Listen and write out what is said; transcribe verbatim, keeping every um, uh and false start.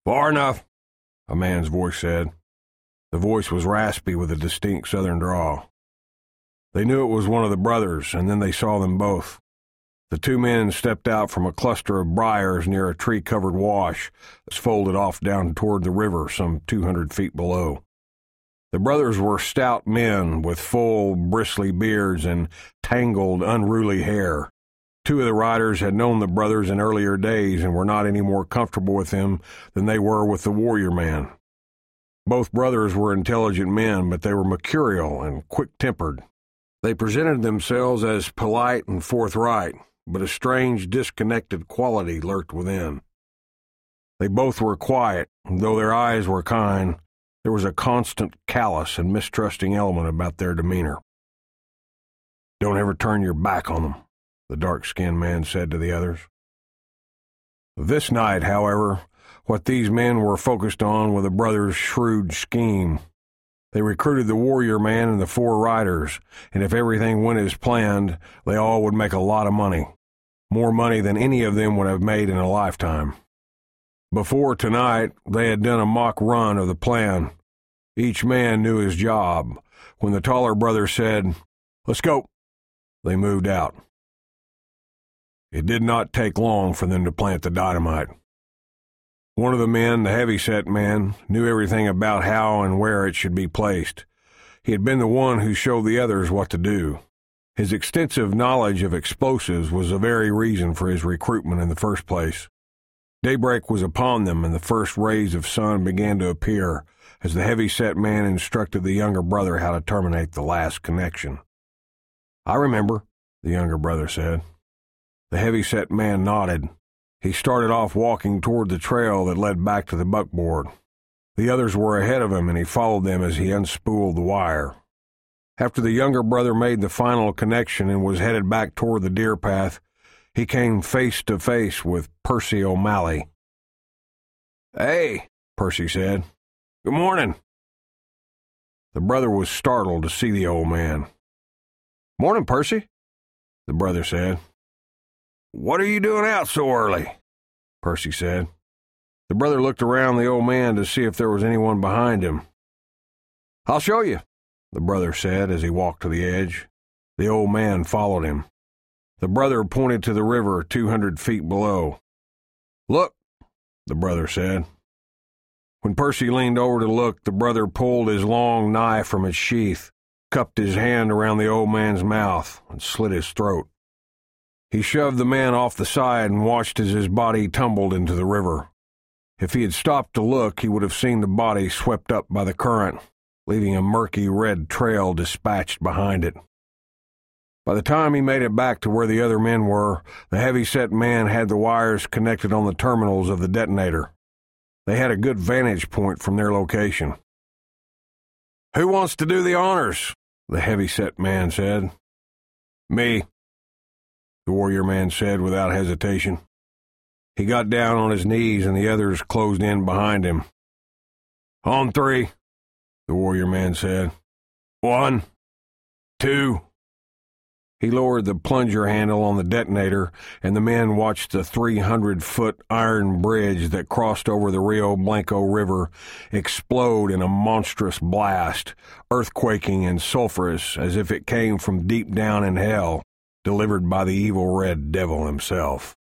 "Far enough," a man's voice said. The voice was raspy with a distinct southern drawl. They knew it was one of the brothers, and then they saw them both. The two men stepped out from a cluster of briars near a tree-covered wash that's folded off down toward the river some two hundred feet below. The brothers were stout men with full, bristly beards and tangled, unruly hair. Two of the riders had known the brothers in earlier days and were not any more comfortable with them than they were with the warrior man. Both brothers were intelligent men, but they were mercurial and quick-tempered. They presented themselves as polite and forthright, but a strange, disconnected quality lurked within. They both were quiet, and though their eyes were kind, there was a constant callous and mistrusting element about their demeanor. "Don't ever turn your back on them," the dark-skinned man said to the others. This night, however, what these men were focused on was the brothers' shrewd scheme. They recruited the warrior man and the four riders, and if everything went as planned, they all would make a lot of money. More money than any of them would have made in a lifetime. Before tonight, they had done a mock run of the plan. Each man knew his job. When the taller brother said, "Let's go," they moved out. It did not take long for them to plant the dynamite. One of the men, the heavy-set man, knew everything about how and where it should be placed. He had been the one who showed the others what to do. His extensive knowledge of explosives was the very reason for his recruitment in the first place. Daybreak was upon them, and the first rays of sun began to appear as the heavy-set man instructed the younger brother how to terminate the last connection. "I remember," the younger brother said. The heavy-set man nodded. He started off walking toward the trail that led back to the buckboard. The others were ahead of him, and he followed them as he unspooled the wire. After the younger brother made the final connection and was headed back toward the deer path, he came face to face with Percy O'Malley. "Hey," Percy said. "Good morning." The brother was startled to see the old man. "Morning, Percy," the brother said. "What are you doing out so early?" Percy said. The brother looked around the old man to see if there was anyone behind him. "I'll show you," the brother said as he walked to the edge. The old man followed him. The brother pointed to the river two hundred feet below. "Look," the brother said. When Percy leaned over to look, the brother pulled his long knife from its sheath, cupped his hand around the old man's mouth, and slit his throat. He shoved the man off the side and watched as his body tumbled into the river. If he had stopped to look, he would have seen the body swept up by the current, leaving a murky red trail dispatched behind it. By the time he made it back to where the other men were, the heavy-set man had the wires connected on the terminals of the detonator. They had a good vantage point from their location. "Who wants to do the honors?" the heavy-set man said. "Me," the warrior man said without hesitation. He got down on his knees and the others closed in behind him. "On three," the warrior man said. "One, two." He lowered the plunger handle on the detonator, and the men watched the three hundred foot iron bridge that crossed over the Rio Blanco River explode in a monstrous blast, earthquaking and sulphurous as if it came from deep down in hell, delivered by the evil Red Devil himself.